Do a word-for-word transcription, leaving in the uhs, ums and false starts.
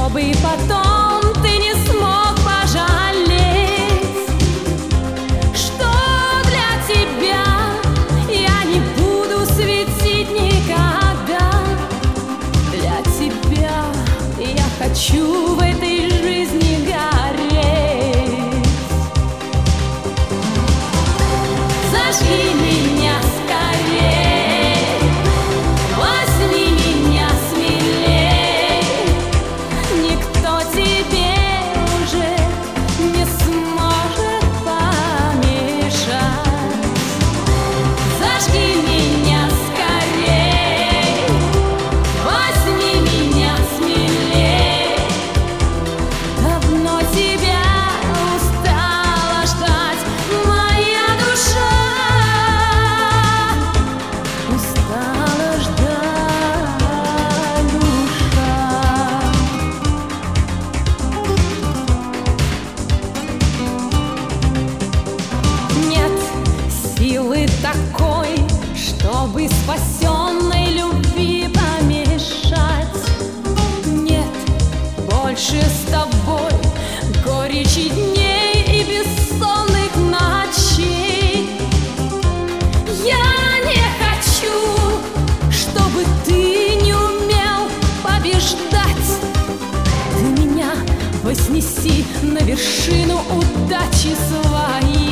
чтобы потом ты не смог пожалеть, что для тебя я не буду светить никогда. Для тебя я хочу в этой жизни гореть. Зажги меня скорей, возьми меня смелей, никто тебе уже не сможет помешать. Зажги меня скорей, возьми меня смелей, давно тебя устала ждать моя душа, устала ждать душа. Нет силы такой, чтобы спасенной любви помешать. Нет больше с тобой горечи дней и бессонных ночей. Я не хочу, чтобы ты не умел побеждать. Ты меня вознеси на вершину удачи своей.